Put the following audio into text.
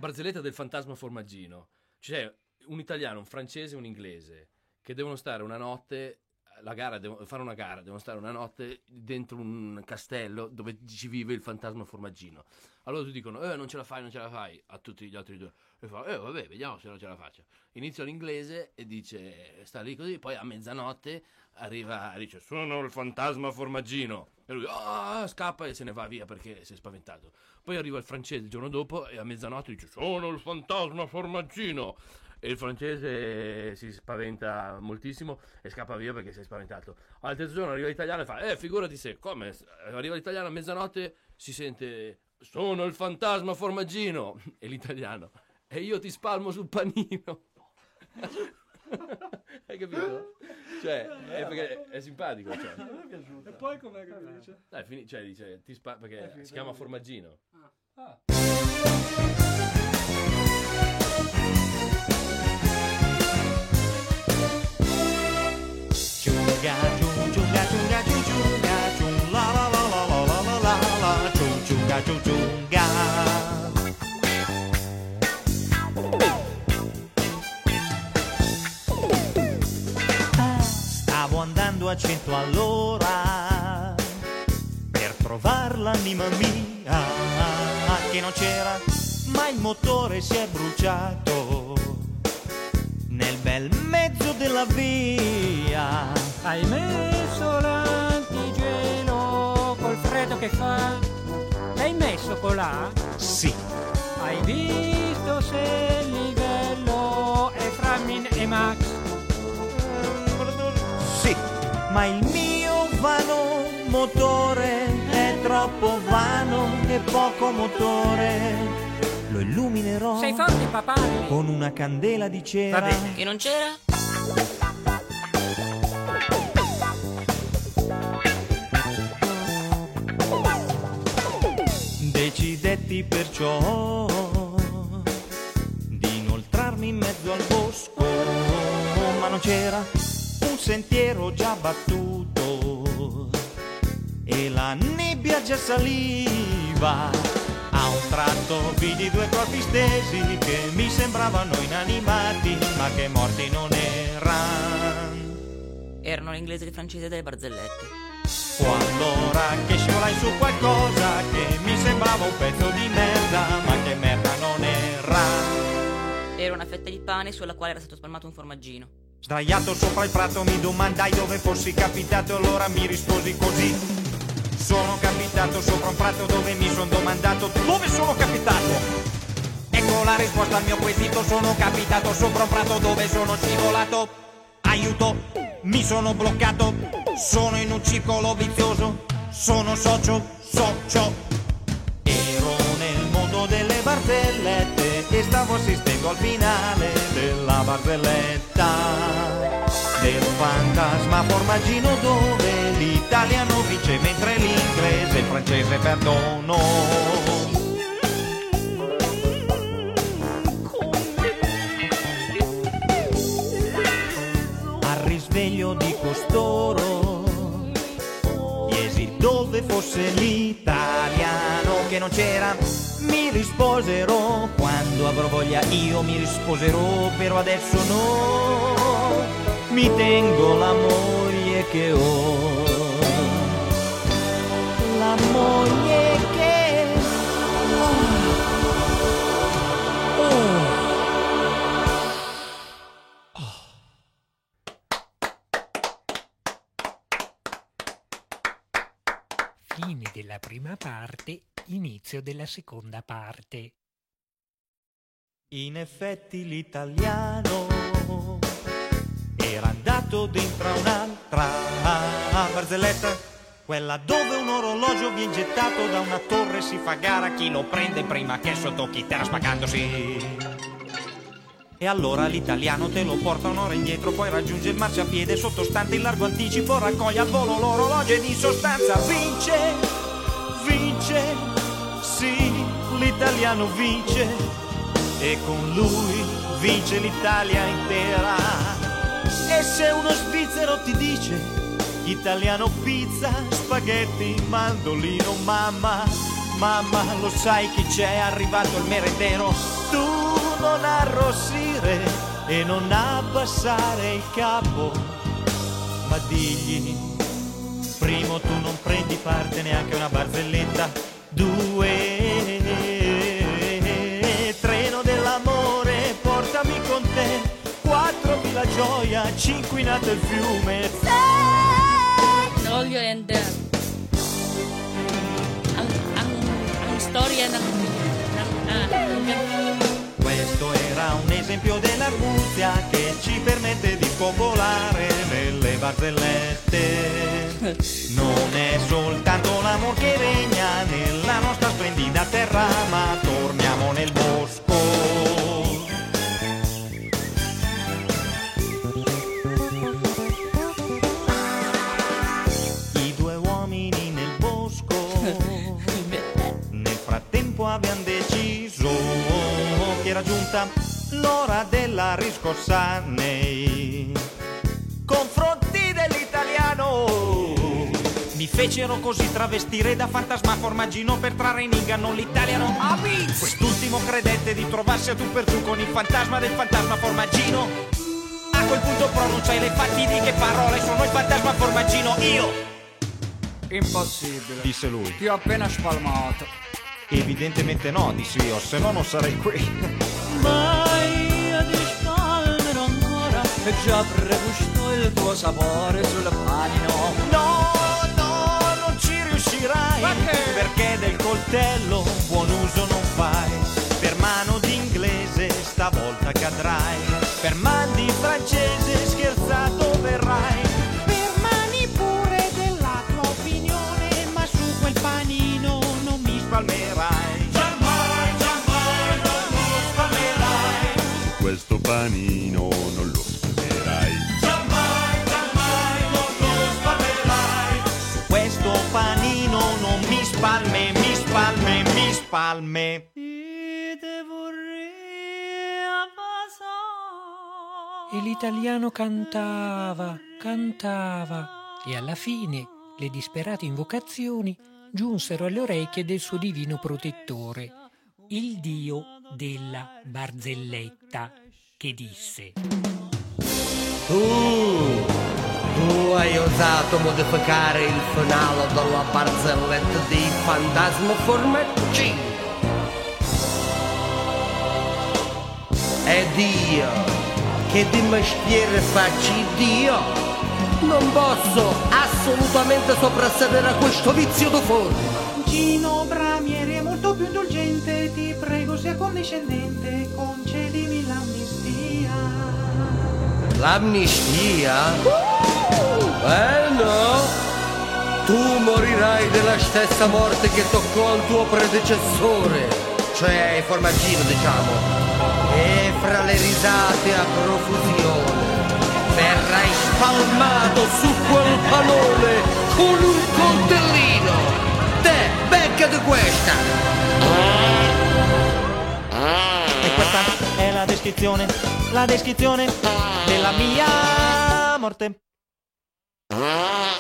barzelletta del fantasma formaggino. C'è un italiano, un francese e un inglese che devono stare una notte, devono fare una gara, devono stare una notte dentro un castello dove ci vive il fantasma formaggino. Allora tutti dicono, non ce la fai, a tutti gli altri due. E fa, vabbè, vediamo se non ce la faccio. Inizia l'inglese e dice, sta lì così, poi a mezzanotte arriva e dice, sono il fantasma formaggino. E lui, scappa e se ne va via perché si è spaventato. Poi arriva il francese il giorno dopo e a mezzanotte dice, sono il fantasma formaggino. E il francese si spaventa moltissimo e scappa via perché si è spaventato. Al terzo giorno arriva l'italiano e fa, figurati se, come? Arriva l'italiano a mezzanotte, si sente, sono il fantasma formaggino. E l'italiano, e io ti spalmo sul panino. Hai capito? Cioè, perché è simpatico. Cioè. Mi è piaciuto. E poi com'è che dice? Cioè dice, perché si chiama formaggino. Ciunga, ciunga, ciunga, ciunga, ciunga, la la la la la la la la la, ciunga, ciunga. Stavo andando a 100 all'ora per trovare l'anima mia che non c'era, ma il motore si è bruciato nel bel mezzo della via. Hai messo l'antigelo col freddo che fa? L'hai messo colà? Sì. Hai visto se il livello è fra Min e Max? Sì, ma il mio vano motore è troppo vano e poco motore. Lo illuminerò. Sei forte, papà? Con una candela di cera. Va bene, che non c'era? Decidetti perciò di inoltrarmi in mezzo al bosco, ma non c'era un sentiero già battuto e la nebbia già saliva. A un tratto vidi due corpi stesi che mi sembravano inanimati, ma che morti non erano. Erano l'inglese e il francese delle barzellette. Quand'ora che scivolai su qualcosa che mi sembrava un pezzo di merda, ma che merda non era. Era una fetta di pane sulla quale era stato spalmato un formaggino. Sdraiato sopra il prato mi domandai dove fossi capitato, allora mi risposi così. Sono capitato sopra un prato dove mi sono domandato dove sono capitato. Ecco la risposta al mio quesito, sono capitato sopra un prato dove sono scivolato. Aiuto, mi sono bloccato, sono in un circolo vizioso, sono socio. Ero nel mondo delle barzellette e stavo assistendo al finale della barzelletta del fantasma formaggino, dove l'italiano vince mentre l'inglese e il francese perdono. Al risveglio di costoro chiesi dove fosse l'italiano che non c'era. Mi risposero, quando avrò voglia io mi risposerò, però adesso no. Mi tengo la moglie che ho, la moglie che Fine della prima parte, inizio della seconda parte. In effetti l'italiano era andato dentro a un'altra barzelletta, quella dove un orologio viene gettato da una torre, si fa gara chi lo prende prima che sottocchi terra spagandosi. E allora l'italiano te lo porta un'ora indietro, poi raggiunge il marciapiede sottostante il largo anticipo, raccoglie al volo l'orologio ed in sostanza vince, sì, l'italiano vince e con lui vince l'Italia intera. E se uno svizzero ti dice italiano pizza, spaghetti, mandolino, mamma, lo sai chi c'è, è arrivato il merendero, tu arrossire e non abbassare il capo, ma digli: primo, tu non prendi parte neanche a una barzelletta. 2, treno dell'amore, portami con te. 4, la gioia, 5, in alto il fiume. Olio and ang storia ng Questo era un esempio dell'arguzia che ci permette di popolare nelle barzellette. Non è soltanto l'amor che regna nella nostra splendida terra, ma torniamo nel bosco. I due uomini nel bosco nel frattempo abbiamo deciso che era giunta l'ora della riscossa nei confronti dell'italiano. Mi fecero così travestire da fantasma formaggino per trarre in inganno l'italiano. Quest'ultimo credette di trovarsi a tu per tu con il fantasma del fantasma formaggino. A quel punto pronunciai le fatidiche parole: sono il fantasma formaggino, io. Impossibile, Disse lui. ti ho appena spalmato. Evidentemente no, dissi io, se no non sarei qui. Ma io ti spalmerò ancora e già pregusto il tuo sapore sul panino. No, non ci riuscirai. Perché del coltello buon uso non fai. Per mano d'inglese stavolta cadrai. Per man di francese scherzato verrai. Per mani pure della tua opinione, ma su quel panino non mi spalmerai. Giammai non lo spalmerai. Questo panino non lo spalmerai. Giammai non lo spalmerai. Questo panino non mi spalme. E l'italiano cantava e alla fine le disperate invocazioni giunsero alle orecchie del suo divino protettore, il dio della barzelletta, che disse: Tu hai osato modificare il finale della barzelletta di Fantasma Formaggino. Ed io, che di mestiere faccio Dio, non posso assolutamente soprassedere a questo vizio di forma. Gino Bramieri è molto più indulgente, ti prego sia condiscendente, concedimi l'amnistia. L'amnistia? No! Tu morirai della stessa morte che toccò al tuo predecessore, cioè Formaggino, diciamo. E fra le risate a profusione verrai spalmato su quel panone con un coltellino. Te, beccati questa! E questa è la descrizione della mia morte.